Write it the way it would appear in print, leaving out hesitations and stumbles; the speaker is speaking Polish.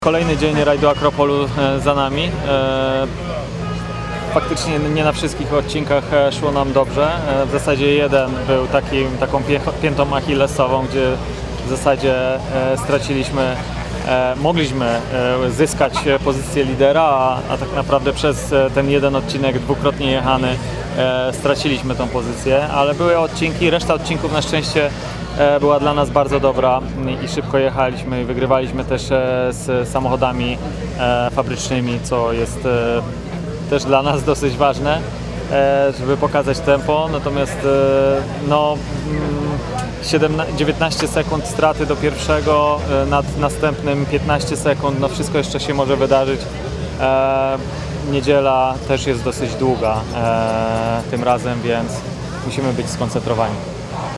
Kolejny dzień rajdu Akropolu za nami. Faktycznie nie na wszystkich odcinkach szło nam dobrze. W zasadzie jeden był taką piętą achillesową, gdzie w zasadzie mogliśmy zyskać pozycję lidera, a tak naprawdę przez ten jeden odcinek dwukrotnie jechany straciliśmy tą pozycję, ale były odcinki, reszta odcinków na szczęście była dla nas bardzo dobra i szybko jechaliśmy i wygrywaliśmy też z samochodami fabrycznymi, co jest też dla nas dosyć ważne, żeby pokazać tempo. Natomiast 19 sekund straty do pierwszego, nad następnym 15 sekund, no wszystko jeszcze się może wydarzyć. Niedziela też jest dosyć długa tym razem, więc musimy być skoncentrowani.